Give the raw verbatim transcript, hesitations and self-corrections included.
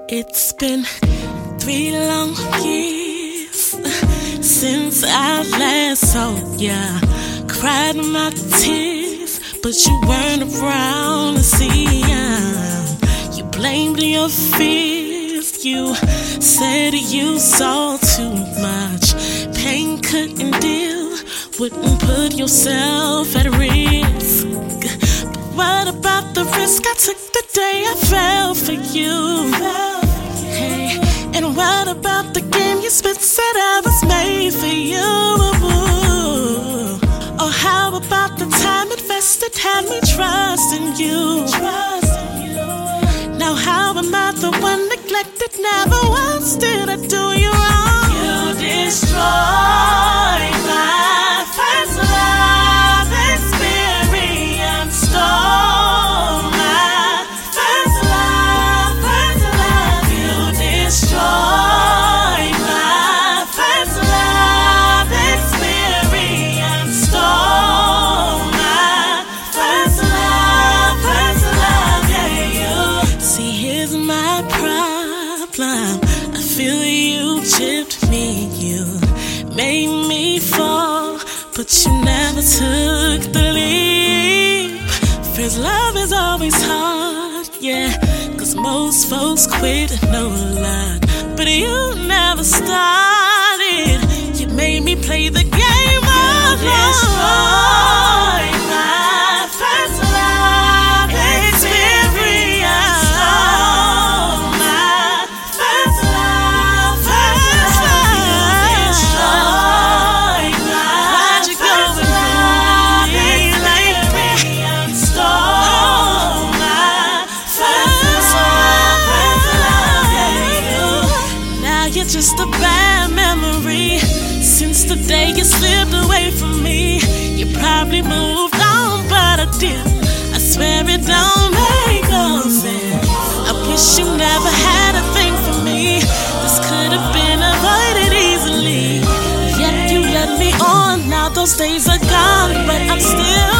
It's been three long years since I last saw ya. Cried my tears, but you weren't around to see ya. You blamed your fears, you said you saw too much. Pain couldn't deal, wouldn't put yourself at risk. But what about the risk I took the day I fell for you? Hey, and what about the game you spit said I was made for you? Or how about the time invested had me trusting you? Now how am I the one neglected? Never once did I do you wrong. You destroyed my first love experience. Stole my first love, first love. You destroyed my first love experience. Stole my first love, first love. Yeah, you. See, here's my problem. I feel you chipped me, you made me fall, but you never took the leap. First love is always hard, yeah, cause most folks quit and know a lot. But you never started, you made me play the game of love. My first love experience. Oh, my first love, first love. Destroyed my first love experience. Stole my first love, first love. Yeah, now you're just a bad memory. Since the day you slipped away from me, you probably moved on, but I didn't. I swear it don't make no sense. I wish you never had a thing for me. This could have been avoided easily. Yet you let me on. Now those days are gone, but I'm still